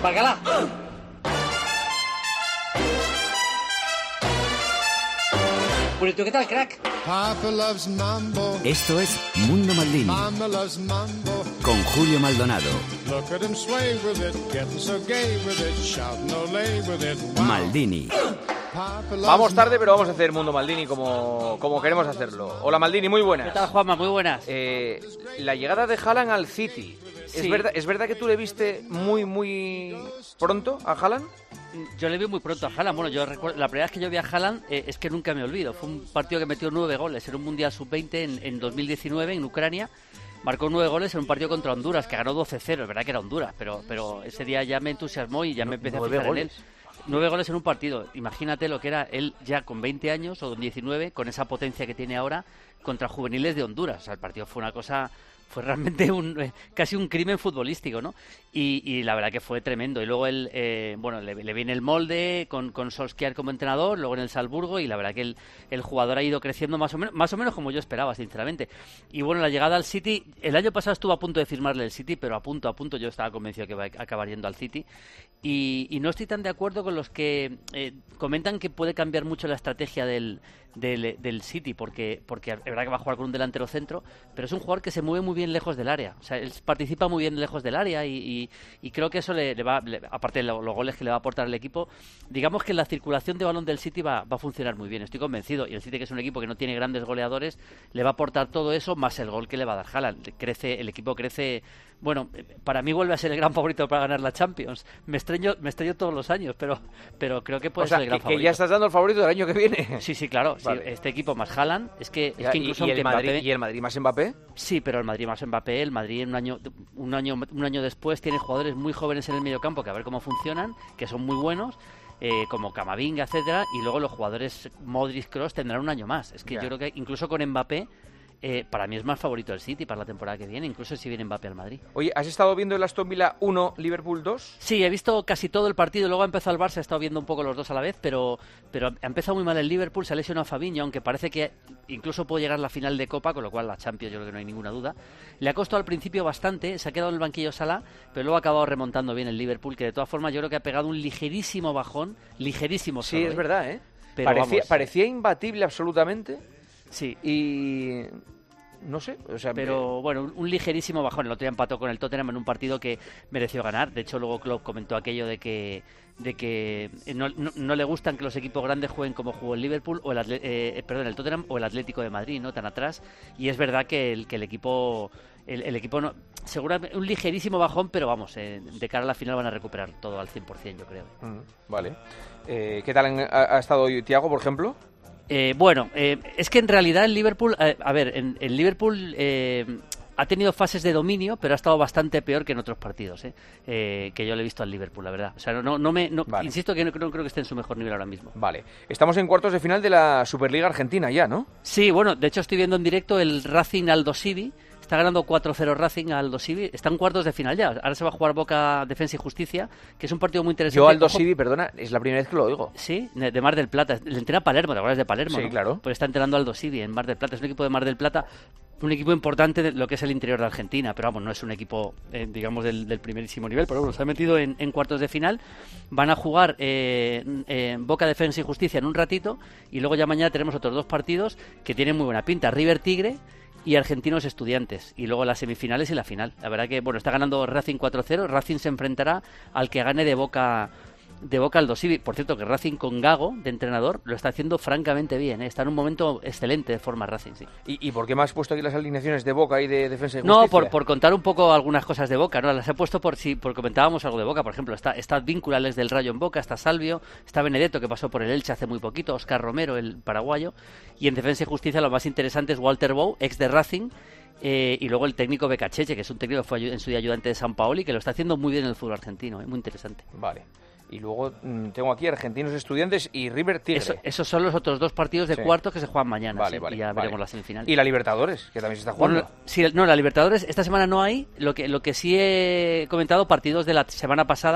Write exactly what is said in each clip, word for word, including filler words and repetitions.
Bacala. Purito, ¿qué tal, crack? Papa loves mambo. Esto es Mundo Maldini. Mama loves mambo. Con Julio Maldonado. Look at him sway with it, getting so gay with it, shouting olé with it. Wow. Maldini. Vamos tarde, pero vamos a hacer Mundo Maldini como, como queremos hacerlo. Hola Maldini, muy buenas. ¿Qué tal, Juanma? Muy buenas. Eh, la llegada de Haaland al City. Sí. ¿Es verdad, ¿Es verdad que tú le viste muy, muy pronto a Haaland? Yo le vi muy pronto a Haaland. Bueno, yo recuerdo, la primera vez que yo vi a Haaland eh, es que nunca me olvido. Fue un partido que metió nueve goles en un Mundial sub veinte en, en dos mil diecinueve en Ucrania. Marcó nueve goles en un partido contra Honduras, que ganó doce cero. Es verdad que era Honduras, pero, pero ese día ya me entusiasmó y ya me empecé a fijar en él. Nueve goles en un partido. Imagínate lo que era él ya con veinte años o con diecinueve, con esa potencia que tiene ahora contra juveniles de Honduras. O sea, el partido fue una cosa... Fue realmente un eh, casi un crimen futbolístico, ¿no? Y, y la verdad que fue tremendo. Y luego él, eh, bueno, le, le viene el molde con, con Solskjaer como entrenador, luego en el Salzburgo, y la verdad que el, el jugador ha ido creciendo más o menos, más o menos como yo esperaba, sinceramente. Y bueno, la llegada al City, el año pasado estuvo a punto de firmarle el City, pero a punto, a punto yo estaba convencido que iba a acabar yendo al City. Y, y no estoy tan de acuerdo con los que eh, comentan que puede cambiar mucho la estrategia del, del, del City, porque, porque es verdad que va a jugar con un delantero centro, pero es un jugador que se mueve muy bien lejos del área. O sea, él participa muy bien lejos del área y, y, y creo que eso le, le va, le, aparte de lo, los goles que le va a aportar el equipo, digamos que la circulación de balón del City va, va a funcionar muy bien, estoy convencido. Y el City, que es un equipo que no tiene grandes goleadores, le va a aportar todo eso más el gol que le va a dar Haaland. Crece, el equipo crece. Bueno, para mí vuelve a ser el gran favorito para ganar la Champions. Me estrello, me estrello todos los años, pero, pero creo que puede o sea, ser el gran que, favorito. que ya estás dando el favorito del año que viene. Sí, sí, claro. Vale. Sí, este equipo más Haaland, es que, es que incluso ¿Y, y, el Madrid, Mbappé, ¿Y el Madrid más Mbappé? Sí, pero el Madrid más Mbappé, el Madrid un año, un año, un año después tiene jugadores muy jóvenes en el mediocampo que a ver cómo funcionan, que son muy buenos. Eh, como Camavinga, etcétera, y luego los jugadores Modric, Kroos tendrán un año más. Es que yeah. yo creo que incluso con Mbappé, eh, para mí es más favorito el City para la temporada que viene, incluso si viene Mbappé al Madrid. Oye, ¿has estado viendo el Aston Villa uno, Liverpool dos? Sí, he visto casi todo el partido, luego ha empezado el Barça, he estado viendo un poco los dos a la vez, pero, pero ha empezado muy mal el Liverpool, se ha lesionado a Fabinho, aunque parece que incluso puede llegar a la final de Copa, con lo cual la Champions yo creo que no hay ninguna duda. Le ha costado al principio bastante, se ha quedado en el banquillo Salah, pero luego ha acabado remontando bien el Liverpool, que de todas formas yo creo que ha pegado un ligerísimo bajón, ligerísimo solo, Sí, es ¿eh? verdad, ¿eh? Pero parecía, vamos, parecía imbatible absolutamente. Sí. Y... no sé, o sea... Pero bueno, un, un ligerísimo bajón. El otro día empató con el Tottenham en un partido que mereció ganar. De hecho, luego Klopp comentó aquello de que de que no, no, no le gustan que los equipos grandes jueguen como jugó el Liverpool o el Atle- eh, perdón, el Tottenham o el Atlético de Madrid, ¿no? Tan atrás. Y es verdad que el, que el equipo... El, el equipo no, seguramente un ligerísimo bajón, pero vamos, eh, de cara a la final van a recuperar todo al cien por ciento, yo creo. Mm, vale. Eh, ¿Qué tal ha, ha estado hoy Thiago, por ejemplo? Eh, bueno, eh, es que en realidad el Liverpool, eh, a ver, en el Liverpool eh, ha tenido fases de dominio, pero ha estado bastante peor que en otros partidos, eh, eh, que yo le he visto al Liverpool, la verdad. O sea, no, no me, no, vale. insisto que no, no creo que esté en su mejor nivel ahora mismo. Vale. Estamos en cuartos de final de la Superliga Argentina ya, ¿no? Sí, bueno, de hecho estoy viendo en directo el Racing Aldosivi. Está ganando cuatro cero Racing a Aldosivi. Está en cuartos de final ya. Ahora se va a jugar Boca Defensa y Justicia, que es un partido muy interesante. Yo Aldosivi, perdona, es la primera vez que lo oigo. Sí, de Mar del Plata. Le entrena Palermo, ¿te acuerdas de Palermo? Sí, ¿no? claro. Pues está entrenando Aldosivi en Mar del Plata. Es un equipo de Mar del Plata, un equipo importante de lo que es el interior de Argentina, pero vamos, no es un equipo, eh, digamos, del, del primerísimo nivel, pero bueno, se ha metido en, en cuartos de final. Van a jugar eh, eh, Boca Defensa y Justicia en un ratito, y luego ya mañana tenemos otros dos partidos que tienen muy buena pinta. River Tigre y Argentinos Estudiantes, y luego las semifinales y la final. La verdad que, bueno, está ganando Racing cuatro cero. Racing se enfrentará al que gane de Boca de Boca Aldosivi. Por cierto, que Racing con Gago de entrenador lo está haciendo francamente bien, ¿eh? Está en un momento excelente de forma Racing, sí. ¿Y, y por qué me has puesto aquí las alineaciones de Boca y de Defensa y Justicia? No, por, por contar un poco algunas cosas de Boca, ¿no? Las he puesto por si por comentábamos algo de Boca, por ejemplo. Está, está Víncula del Rayo en Boca, está Salvio, está Benedetto, que pasó por el Elche hace muy poquito, Oscar Romero, el paraguayo, y en Defensa y Justicia lo más interesante es Walter Bou, ex de Racing. Eh, y luego el técnico Becacheche, que es un técnico que fue en su día ayudante de San Paoli, que lo está haciendo muy bien en el fútbol argentino, ¿eh? Muy interesante. Vale. Y luego mmm, tengo aquí Argentinos Estudiantes y River Tigre. Eso, esos son los otros dos partidos de sí. cuartos que se juegan mañana. Vale, sí, vale, y ya vale. veremos la semifinal. Y la Libertadores, que también se está jugando. Bueno, sí, no, la Libertadores esta semana no hay. Lo que, lo que sí he comentado, partidos de la semana pasada.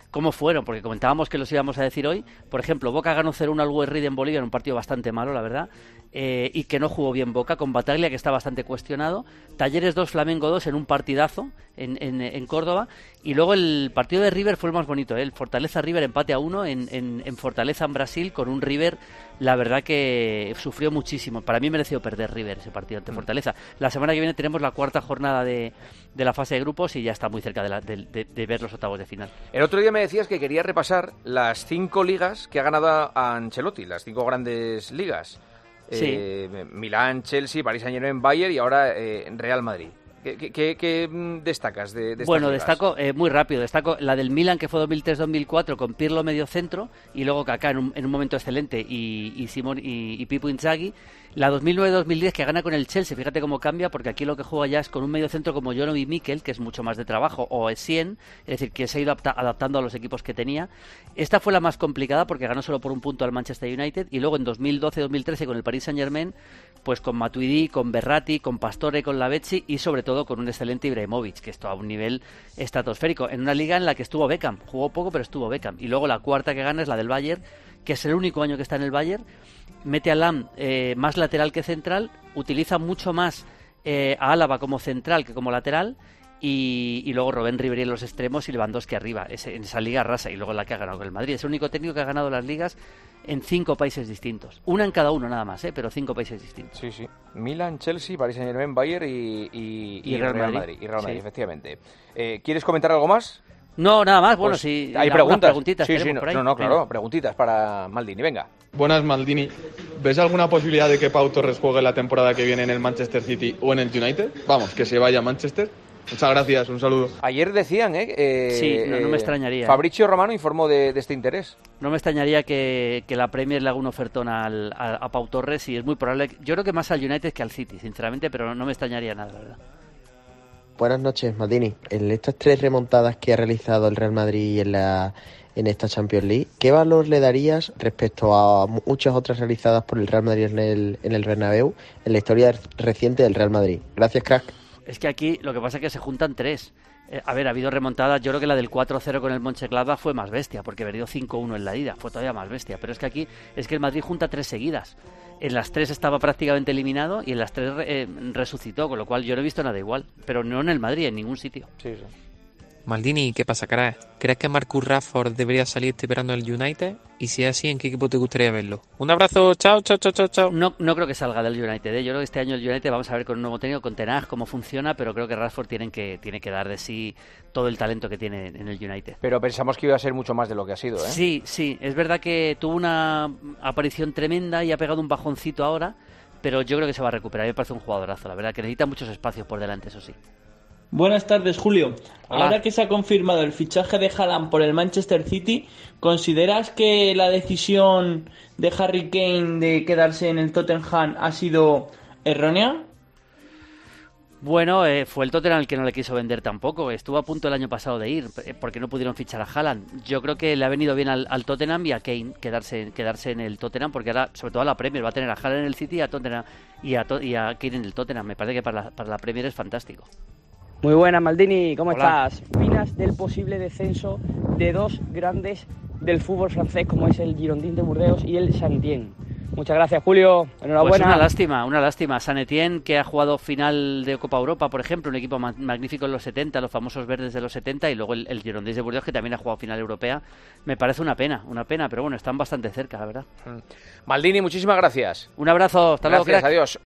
cómo fueron, porque comentábamos que los íbamos a decir hoy. Por ejemplo, Boca ganó cero uno al West en Bolivia en un partido bastante malo, la verdad, eh, y que no jugó bien Boca, con Bataglia, que está bastante cuestionado. Talleres dos, Flamengo dos en un partidazo en, en, en Córdoba. Y luego el partido de River fue el más bonito, ¿eh? El Fortaleza-River empate a uno en, en, en Fortaleza, en Brasil, con un River, la verdad que sufrió muchísimo. Para mí mereció perder River ese partido ante Fortaleza. La semana que viene tenemos la cuarta jornada de, de la fase de grupos y ya está muy cerca de, la, de, de, de ver los octavos de final. El otro día me decías que querías repasar las cinco ligas que ha ganado a Ancelotti, las cinco grandes ligas. Sí. Eh, Milán, Chelsea, Paris Saint-Germain, Bayern y ahora eh, Real Madrid. ¿Qué, qué, qué, qué destacas de, de estas Bueno, ligas? destaco eh, muy rápido, destaco la del Milan, que fue dos mil tres dos mil cuatro con Pirlo medio centro y luego Kaká en un, en un momento excelente y, y, Simón, y, y Pipo Inzaghi. La dos mil nueve dos mil diez que gana con el Chelsea, fíjate cómo cambia, porque aquí lo que juega ya es con un medio centro como Jono y Mikel, que es mucho más de trabajo, o Essien, es decir, que se ha ido adaptando a los equipos que tenía. Esta fue la más complicada porque ganó solo por un punto al Manchester United, y luego en dos mil doce dos mil trece con el Paris Saint-Germain, pues con Matuidi, con Berratti, con Pastore, con Lavezzi y sobre todo con un excelente Ibrahimovic, que esto a un nivel estratosférico, en una liga en la que estuvo Beckham, jugó poco pero estuvo Beckham. Y luego la cuarta que gana es la del Bayern, que es el único año que está en el Bayern. Mete a Lam eh, más lateral que central, utiliza mucho más eh, a Álava como central que como lateral, y, y luego Robben Ribéry en los extremos y Lewandowski arriba. Es, en esa liga arrasa, y luego la que ha ganado con el Madrid. Es el único técnico que ha ganado las ligas en cinco países distintos. Una en cada uno nada más, ¿eh? Pero cinco países distintos. Sí, sí. Milan, Chelsea, Paris Saint-Germain, Bayern y, y, y, y Real, Real Madrid. Madrid. Y Real Madrid, sí. Efectivamente. Eh, ¿Quieres comentar algo más? No, nada más. Bueno, pues si hay preguntas. preguntitas sí, sí, no, por ahí. no, no, claro, Venga. preguntitas para Maldini, venga. Buenas, Maldini. ¿Ves alguna posibilidad de que Pau Torres juegue la temporada que viene en el Manchester City o en el United? Vamos, que se vaya a Manchester. Muchas gracias, un saludo. Ayer decían, ¿eh? eh Sí, no, no me extrañaría. Fabrizio Romano informó de, de este interés. No me extrañaría que, que la Premier le haga un ofertón al, a, a Pau Torres, y es muy probable. Yo creo que más al United que al City, sinceramente, pero no, no me extrañaría nada, la verdad. Buenas noches, Maldini. En estas tres remontadas que ha realizado el Real Madrid en, la, en esta Champions League, ¿qué valor le darías respecto a muchas otras realizadas por el Real Madrid en el, en el Bernabéu en la historia reciente del Real Madrid? Gracias, crack. Es que aquí lo que pasa es que se juntan tres. Eh, a ver, ha habido remontadas. Yo creo que la del cuatro cero con el Mönchengladbach fue más bestia, porque perdió cinco uno en la ida. Fue todavía más bestia. Pero es que aquí es que el Madrid junta tres seguidas. En las tres estaba prácticamente eliminado y en las tres eh, resucitó, con lo cual yo no he visto nada igual. Pero no en el Madrid, en ningún sitio. Sí, sí. Maldini, ¿qué pasa, crack? ¿Crees que Marcus Rashford debería salir esperando el United? Y si es así, ¿en qué equipo te gustaría verlo? Un abrazo, chao, chao, chao, chao, chao. No, no creo que salga del United, ¿eh? Yo creo que este año el United vamos a ver con un nuevo técnico, con Ten Hag, cómo funciona, pero creo que Rashford tiene que, tiene que dar de sí todo el talento que tiene en el United. Pero pensamos que iba a ser mucho más de lo que ha sido, ¿eh? Sí, sí, es verdad que tuvo una aparición tremenda y ha pegado un bajoncito ahora, pero yo creo que se va a recuperar. A mí me parece un jugadorazo, la verdad, que necesita muchos espacios por delante, eso sí. Buenas tardes, Julio. Hola. Ahora que se ha confirmado el fichaje de Haaland por el Manchester City, ¿consideras que la decisión de Harry Kane de quedarse en el Tottenham ha sido errónea? Bueno, eh, fue el Tottenham el que no le quiso vender tampoco. Estuvo a punto el año pasado de ir, eh, porque no pudieron fichar a Haaland. Yo creo que le ha venido bien al, al Tottenham y a Kane quedarse, quedarse en el Tottenham, porque ahora, sobre todo a la Premier, va a tener a Haaland en el City y a, Tottenham, y a, y a Kane en el Tottenham. Me parece que para la, para la Premier es fantástico. Muy buenas, Maldini, ¿cómo Hola. estás? ¿Qué opinas del posible descenso de dos grandes del fútbol francés, como es el Girondins de Burdeos y el Saint-Étienne? Muchas gracias, Julio. Enhorabuena. Pues una lástima, una lástima. Saint-Étienne, que ha jugado final de Copa Europa, por ejemplo, un equipo ma- magnífico en los setenta, los famosos verdes de los setenta, y luego el, el Girondins de Burdeos, que también ha jugado final europea. Me parece una pena, una pena, pero bueno, están bastante cerca, la verdad. Maldini, muchísimas gracias. Un abrazo, hasta luego, Gracias, crack. adiós.